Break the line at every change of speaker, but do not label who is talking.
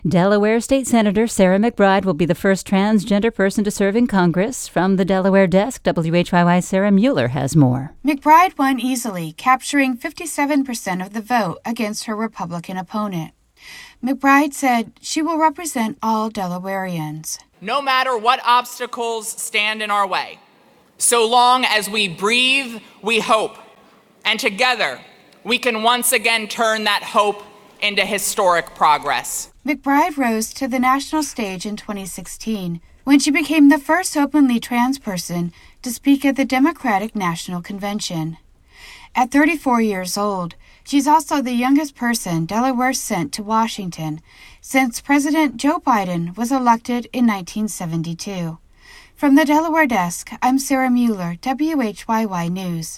Delaware State Senator Sarah McBride will be the first transgender person to serve in Congress. From the Delaware desk, WHYY Sarah Mueller has more.
McBride won easily, capturing 57% of the vote against her Republican opponent. McBride said she will represent all Delawareans.
No matter what obstacles stand in our way, so long as we breathe, we hope. And together, we can once again turn that hope into historic progress.
McBride rose to the national stage in 2016 when she became the first openly trans person to speak at the Democratic National Convention. At 34 years old, she's also the youngest person Delaware sent to Washington since President Joe Biden was elected in 1972. From the Delaware desk, I'm Sarah Mueller, WHYY News.